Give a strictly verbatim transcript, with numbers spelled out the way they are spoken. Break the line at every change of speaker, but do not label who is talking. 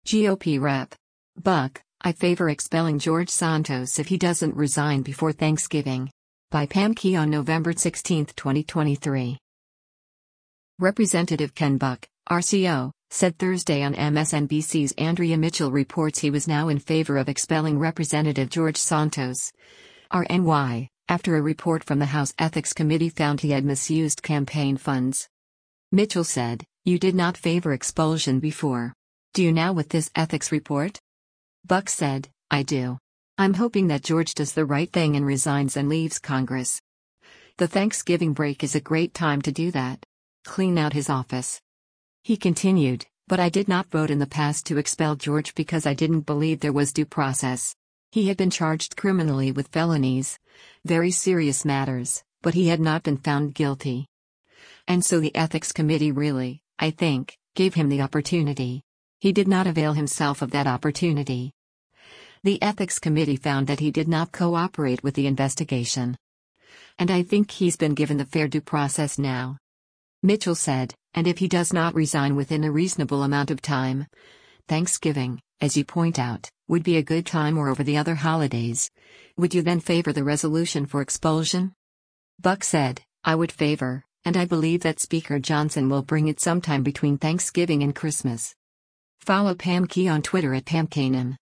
G O P Rep. Buck, I favor expelling George Santos if he doesn't resign before Thanksgiving. By Pam Key on November sixteenth, twenty twenty-three. Representative Ken Buck, R C O, said Thursday on M S N B C's Andrea Mitchell reports he was now in favor of expelling Representative George Santos, R N Y, after a report from the House Ethics Committee found he had misused campaign funds. Mitchell said, "You did not favor expulsion before. Do you now with this ethics report?" Buck said, "I do. I'm hoping that George does the right thing and resigns and leaves Congress. The Thanksgiving break is a great time to do that. Clean out his office." He continued, "But I did not vote in the past to expel George because I didn't believe there was due process. He had been charged criminally with felonies, very serious matters, but he had not been found guilty. And so the Ethics Committee really, I think, gave him the opportunity. He did not avail himself of that opportunity. The Ethics Committee found that he did not cooperate with the investigation. And I think he's been given the fair due process now." Mitchell said, "And if he does not resign within a reasonable amount of time, Thanksgiving, as you point out, would be a good time or over the other holidays. Would you then favor the resolution for expulsion?" Buck said, "I would favor, and I believe that Speaker Johnson will bring it sometime between Thanksgiving and Christmas." Follow Pam Key on Twitter at Pam Kanan.